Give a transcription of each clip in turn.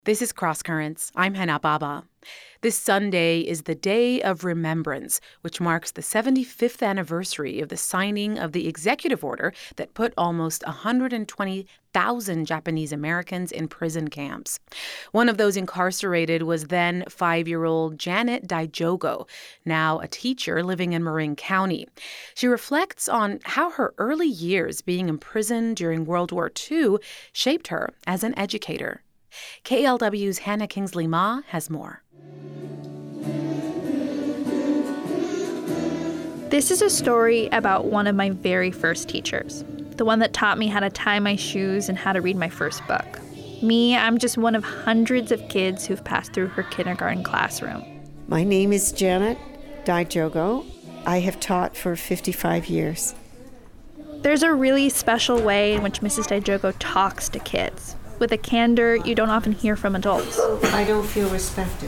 This is Cross Currents. I'm Hannah Baba. This Sunday is the Day of Remembrance, which marks the 75th anniversary of the signing of the executive order that put almost 120,000 Japanese Americans in prison camps. One of those incarcerated was then 5-year-old Janet Daijogo, now a teacher living in Marin County. She reflects on how her early years being imprisoned during World War II shaped her as an educator. KLW's Hannah Kingsley-Ma has more. This is a story about one of my very first teachers, the one that taught me how to tie my shoes and how to read my first book. Me, I'm just one of hundreds of kids who've passed through her kindergarten classroom. My name is Janet Daijogo. I have taught for 55 years. There's a really special way in which Mrs. Daijogo talks to kids, with a candor you don't often hear from adults. I don't feel respected.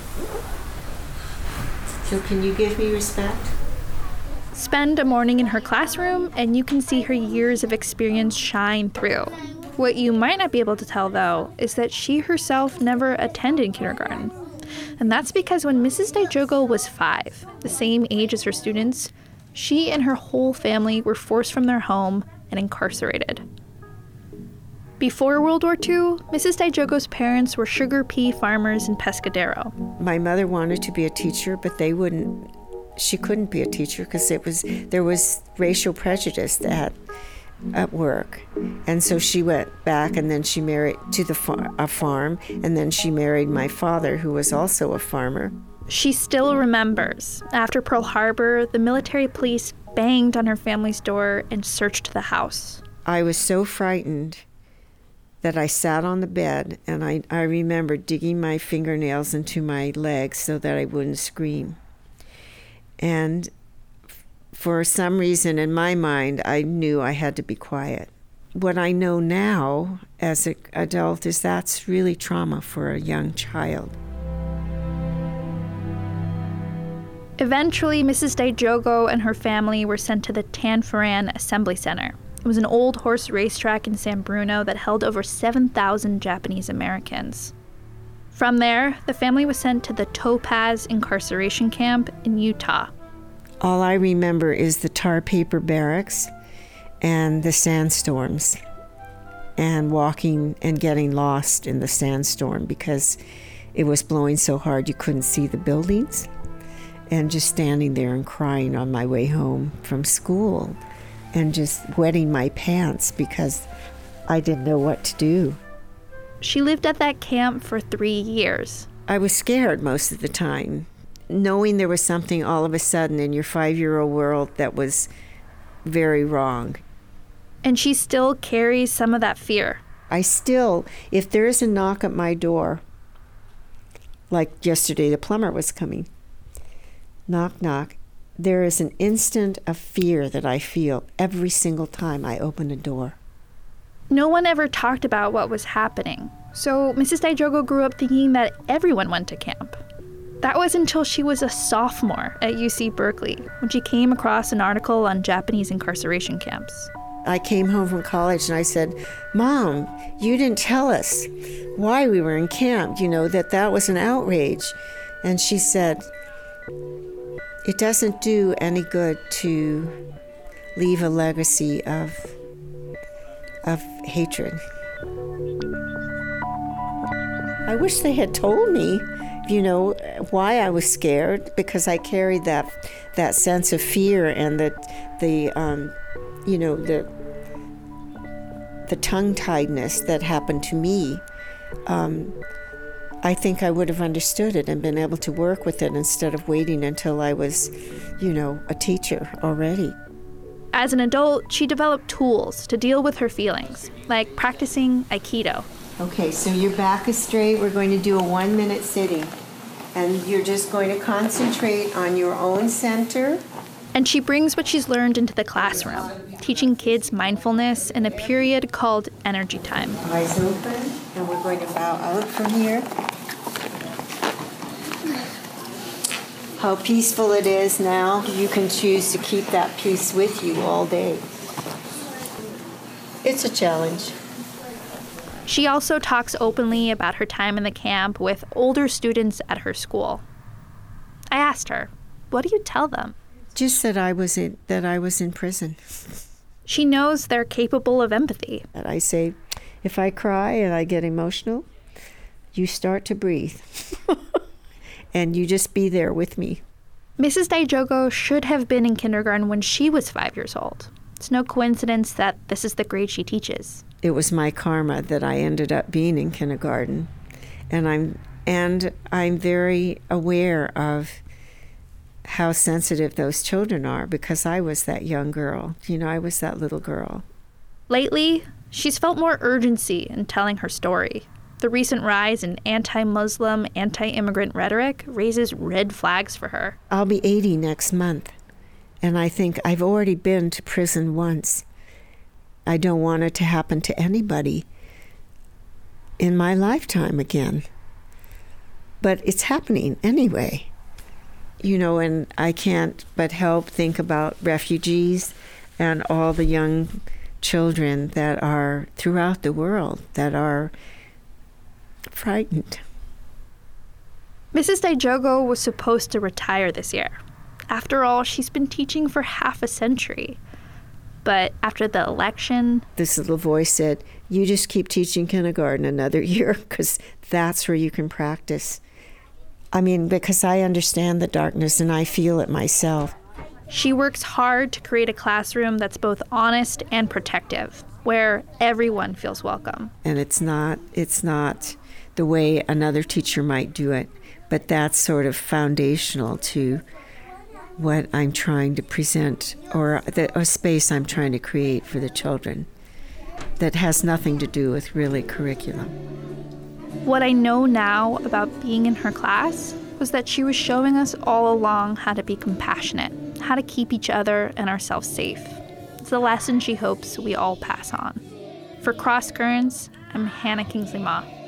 So can you give me respect? Spend a morning in her classroom and you can see her years of experience shine through. What you might not be able to tell, though, is that she herself never attended kindergarten. And that's because when Mrs. Daijogo was 5, the same age as her students, she and her whole family were forced from their home and incarcerated. Before World War II, Mrs. Daijogo's parents were sugar pea farmers in Pescadero. My mother wanted to be a teacher, but she couldn't be a teacher because there was racial prejudice at work. And so she went back and then she married to a farm, and then she married my father, who was also a farmer. She still remembers. After Pearl Harbor, the military police banged on her family's door and searched the house. I was so frightened that I sat on the bed, and I remember digging my fingernails into my legs so that I wouldn't scream. And for some reason in my mind, I knew I had to be quiet. What I know now as an adult is that's really trauma for a young child. Eventually, Mrs. Daijogo and her family were sent to the Tanforan Assembly Center. It was an old horse racetrack in San Bruno that held over 7,000 Japanese Americans. From there, the family was sent to the Topaz incarceration camp in Utah. All I remember is the tar paper barracks and the sandstorms, and walking and getting lost in the sandstorm because it was blowing so hard you couldn't see the buildings, and just standing there and crying on my way home from school and just wetting my pants because I didn't know what to do. She lived at that camp for 3 years. I was scared most of the time, knowing there was something all of a sudden in your 5-year-old world that was very wrong. And she still carries some of that fear. If there is a knock at my door, like yesterday the plumber was coming, knock, knock, there is an instant of fear that I feel every single time I open a door. No one ever talked about what was happening, so Mrs. Daijogo grew up thinking that everyone went to camp. That was until she was a sophomore at UC Berkeley, when she came across an article on Japanese incarceration camps. I came home from college and I said, "Mom, you didn't tell us why we were in camp, that was an outrage." And she said, "It doesn't do any good to leave a legacy of hatred." I wish they had told me, why I was scared, because I carried that sense of fear and the tongue-tiedness that happened to me. I think I would have understood it and been able to work with it instead of waiting until I was, a teacher already. As an adult, she developed tools to deal with her feelings, like practicing Aikido. Okay, so your back is straight. We're going to do a 1-minute sitting. And you're just going to concentrate on your own center. And she brings what she's learned into the classroom, teaching kids mindfulness in a period called energy time. Eyes open, and we're going to bow out from here. How peaceful it is now. You can choose to keep that peace with you all day. It's a challenge. She also talks openly about her time in the camp with older students at her school. I asked her, what do you tell them? Just that I was in prison. She knows they're capable of empathy. And I say, if I cry and I get emotional, you start to breathe. And you just be there with me. Mrs. Daijogo should have been in kindergarten when she was 5 years old. It's no coincidence that this is the grade she teaches. It was my karma that I ended up being in kindergarten. And I'm very aware of how sensitive those children are because I was that young girl. I was that little girl. Lately, she's felt more urgency in telling her story. The recent rise in anti-Muslim, anti-immigrant rhetoric raises red flags for her. I'll be 80 next month, and I think I've already been to prison once. I don't want it to happen to anybody in my lifetime again. But it's happening anyway. And I can't but help think about refugees and all the young children that are throughout the world that are frightened. Mrs. Daijogo was supposed to retire this year. After all, she's been teaching for half a century. But after the election... This little voice said, you just keep teaching kindergarten another year because that's where you can practice. Because I understand the darkness and I feel it myself. She works hard to create a classroom that's both honest and protective, where everyone feels welcome. And it's not the way another teacher might do it, but that's sort of foundational to what I'm trying to present, or a space I'm trying to create for the children that has nothing to do with really curriculum. What I know now about being in her class was that she was showing us all along how to be compassionate, how to keep each other and ourselves safe. It's a lesson she hopes we all pass on. For Cross Currents, I'm Hannah Kingsley Ma.